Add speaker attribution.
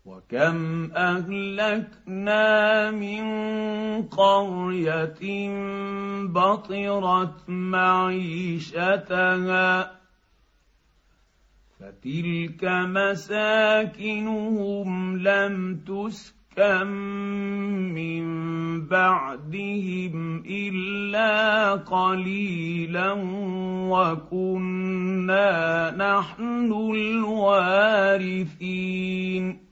Speaker 1: وكم أهلكنا من قرية بطرت معيشتها فتلك مساكنهم لم تسكن من بعدهم إلا قليلا وكنا نحن الوارثين